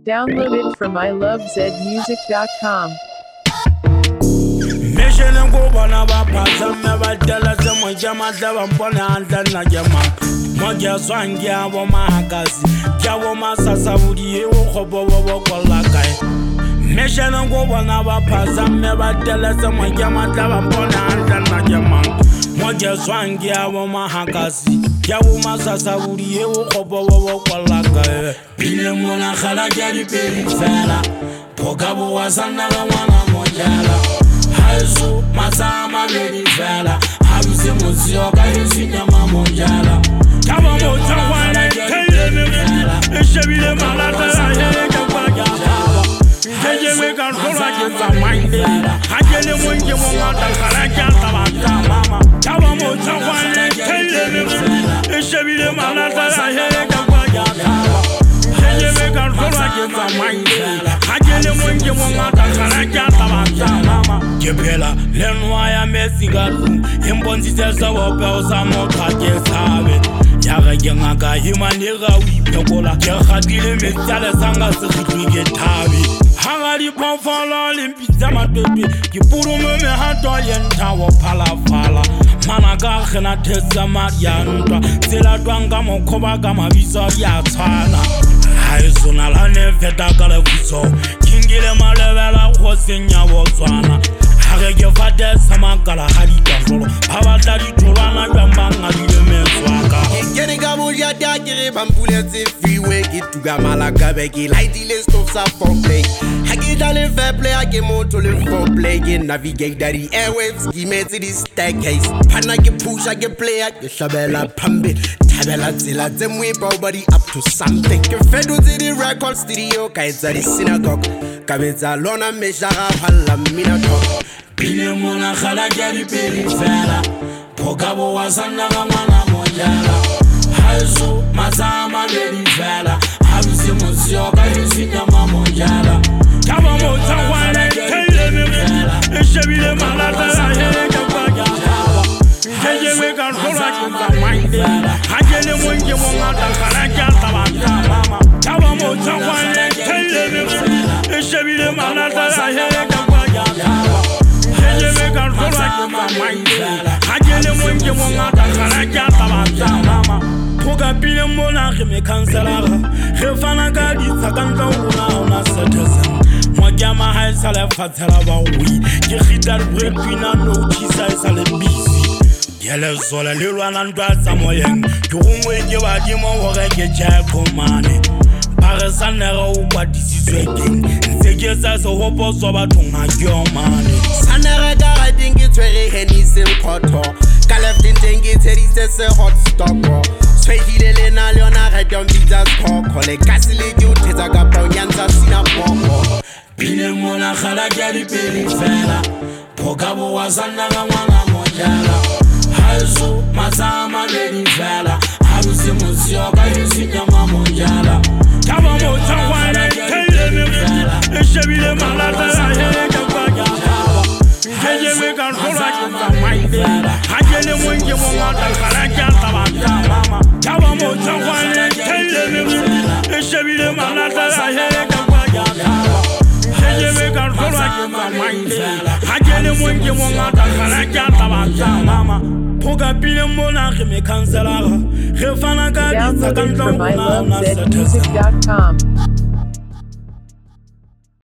Download it from ilovezmusic.com. Mission and go on about Pazam, never tell us someone Jama Pona and Najama. Moja Swangia, Womakas, Jawoma Sasaudi, Hobo Walakai. Mission and go on about Pazam, never tell us someone Jama Pona and Najama. Moja Swangia, Womakas, Jawoma Sasaudi, Hobo Walakai. Pilemona Halajari Perifera, Pogabo was another one of Mojala. Hazu masama lady fella Habuze muzioka yusinya mamonjala Kama moja wane kele mimi Shebile malata yeye kwa jaba Jeje meka kola jeza mainde Hajele mwenje mwata karaja tabata mama Kama moja wane kele mimi Shebile malata yeye kwa jaba Jeje meka kola jeza mainde Hajele mwenje mwata karaja tabata mama Kepela lenwaya mesigaru imbonzi zesawope usamothaje sabe yaga ngaka himanega wipekola ke khatile metsale sanga se khitwike thabi hangari phofala limpitsa matwetwe ke purume me hato yentawo phalafala mana ka khena thesa mariantwa tsela twanga mokhoba ka mabiso ya tshwana hai sona la ne feta ka le futso kingile malebela go senya botswana Hage fate samakala hadita solo Pavatari tolana yambanga dile meswaka Kene gabuja dakire pampulete freeway Get to gamala beki Lighty list of sa for play Hage dale fair play Hage moto le for play Get navigate daddy airwaves Give to this staircase Pana get push Hage play Hage shabela pambe Tabela zila zemwe body up to something Ke fedu to the record studio Kaitza the synagogue Kabeza lona meshara pala minatok Pilemona Halajari Perifera Pogabo was another one of Mojala Hazu Mazama Lady Fella Habuze Muzioka Yusinya Mamojala Kama Moja Wane Kele Mimi Shebile Malata Yeye kwa jaba Jeje meka kola jeza mainde Hajele mwenje mwata karaja tabata mama Kama Moja Wane Kele Mimi Shebile Malata Yeye kwa jaba Meka kola jeza mainde Hajele mwenje mwata karaja tabata mama Poga pile mona me kansala Refana gadi sakanta una setesa Mwajama hai sale fatela ba wi Ke khitar brepina no chisa sale bisi Yele sola lilwana ntwatsa moyeng Ke gongwe ke badimo hore ke chekomane Pare sanera o kwatisitswe keng Ntse ke sa se hopotswa bathong ha ke omane Sanera ka ga dingi tshwere henise khotho Ka left intengi tsheditse se hot stop Swehile le na le yona ga dombitsa khokho Le kasi le di uthetsa ka paunyanza sina poko Pile mona khala ke di perifera Pogabo wa sanera mwana mojala Hazu mazama lady fella Habuze muzioka yusinya mamonjala Kama moja wane kele mimi Shebile malata yeye kwa jaba Jeje meka kola jeza mainde Hajele mwenje mwata karaja tabata mama Kama moja wane kele mimi Shebile malata yeye kwa jaba Jeje meka kola jeza mainde Hajele mwenje mwata karaja tabata mama Poga pile mona me kansala Refana gadi Download it sakanta from una ilovezmusic.com.